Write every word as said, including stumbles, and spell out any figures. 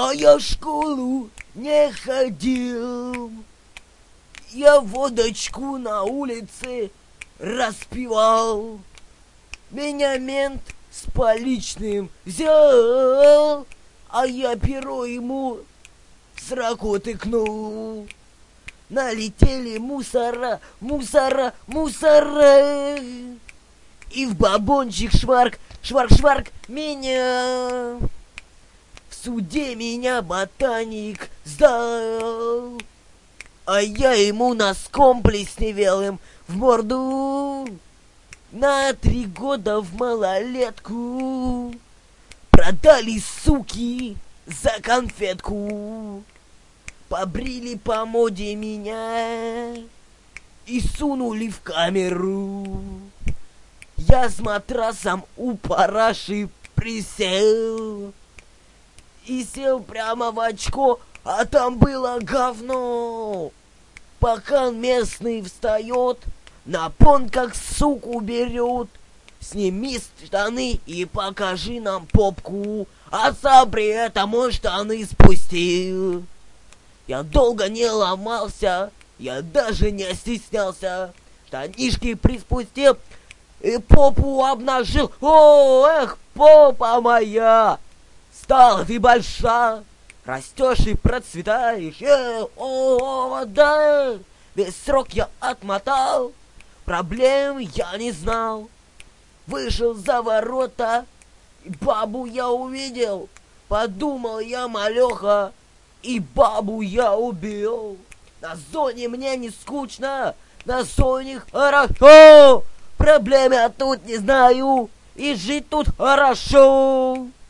А я в школу не ходил. Я водочку на улице распивал. Меня мент с поличным взял, а я перо ему в сраку тыкнул. Налетели мусора, мусора, мусора. И в бабончик шварк, шварк-шварк меня. В суде меня ботаник сдал, а я ему носком плесневелым в морду. На три года в малолетку продали, суки, за конфетку. Побрили по моде меня и сунули в камеру. Я с матрасом у параши присел и сел прямо в очко, а там было говно. Пока местный встает, на понт как суку берет. Сними штаны и покажи нам попку, а сам при этом он штаны спустил. Я долго не ломался, я даже не стеснялся. Штанишки приспустил и попу обнажил. О, эх, попа моя, стала ты большая, растешь и процветаешь. Э, о, да, весь срок я отмотал, проблем я не знал. Вышел за ворота, и бабу я увидел. Подумал я, малеха, и бабу я убил. На зоне мне не скучно, на зоне хорошо. Проблем я тут не знаю, и жить тут хорошо.